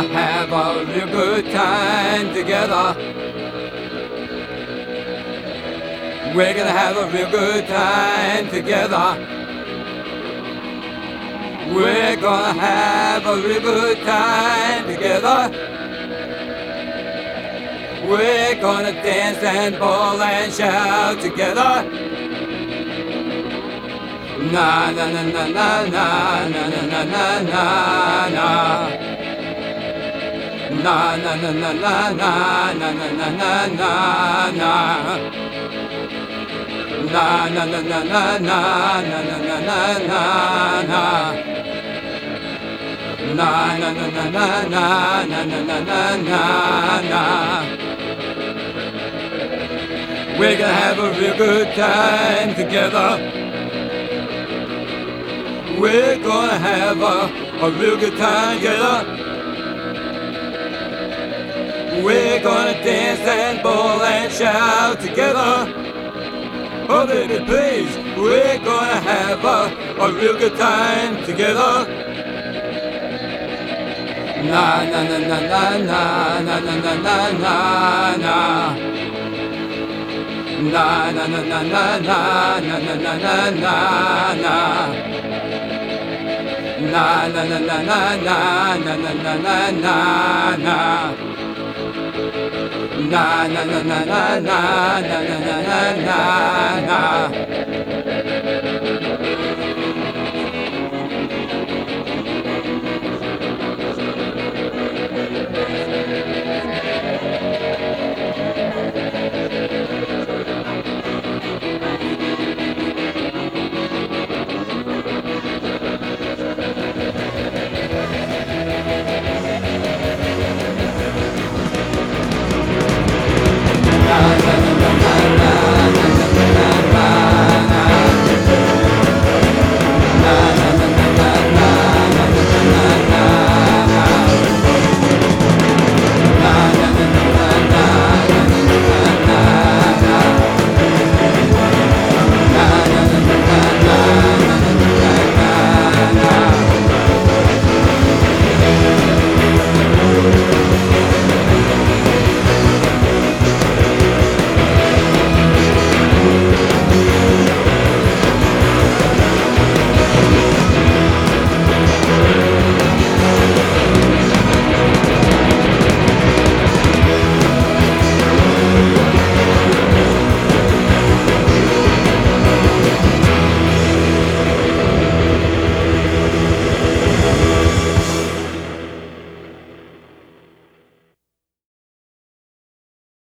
gonna have a real good time together. We're gonna have a real good time together. We're gonna have a real good time together. We're gonna dance and ball and shout together. Na na na na na na na na na na na na. Na na na na na na na na na na na na. Na na na na na na na na na na na na. Na na na na na na na na na na na. We're gonna have a real good time together. We're gonna have a real good time together. We're gonna dance and ball and shout together. Oh baby please, we're gonna have a real good time together. Na na na na na na na na na na na na. Na na na na na na na na na na na na. Na na na na na na na na na na na na. Na na na na na na na na na na na.